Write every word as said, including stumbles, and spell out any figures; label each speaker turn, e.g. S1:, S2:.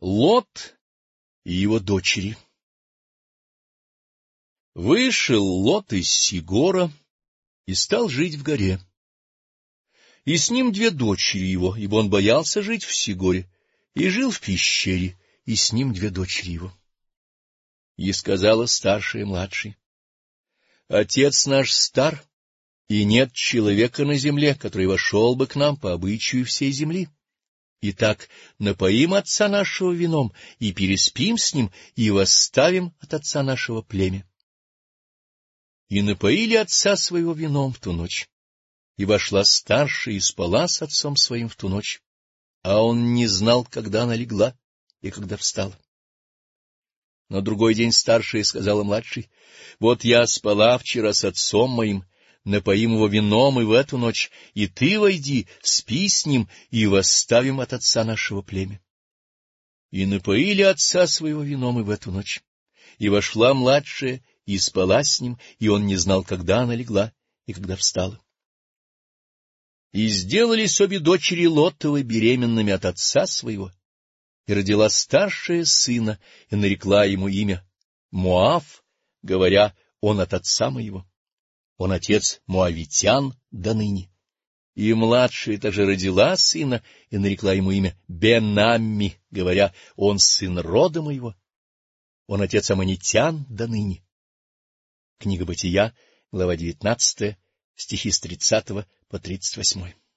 S1: Лот и его дочери. Вышел Лот из Сигора и стал жить в горе. И с ним две дочери его, ибо он боялся жить в Сигоре, и жил в пещере, и с ним две дочери его. И сказала старшая младшей: Отец наш стар, и нет человека на земле, который вошел бы к нам по обычаю всей земли. Итак, напоим отца нашего вином, и переспим с ним, и восставим от отца нашего племя. И напоили отца своего вином в ту ночь, и вошла старшая и спала с отцом своим в ту ночь, а он не знал, когда она легла и когда встала. На другой день старшая сказала младшей: Вот я спала вчера с отцом моим, напоим его вином и в эту ночь, и ты войди, спи с ним, и восставим от отца нашего племя. И напоили отца своего вином и в эту ночь, и вошла младшая, и спала с ним, и он не знал, когда она легла и когда встала. И сделались обе дочери Лотовы беременными от отца своего, и родила старшая сына, и нарекла ему имя Моав, говоря: он от отца моего. Он отец моавитян до ныне. И младшая также родила сына, и нарекла ему имя Бен-Амми, говоря: он сын рода моего. Он отец аммонитян до ныне. Книга Бытия, глава девятнадцатая, стихи с тридцатого по тридцать восьмой.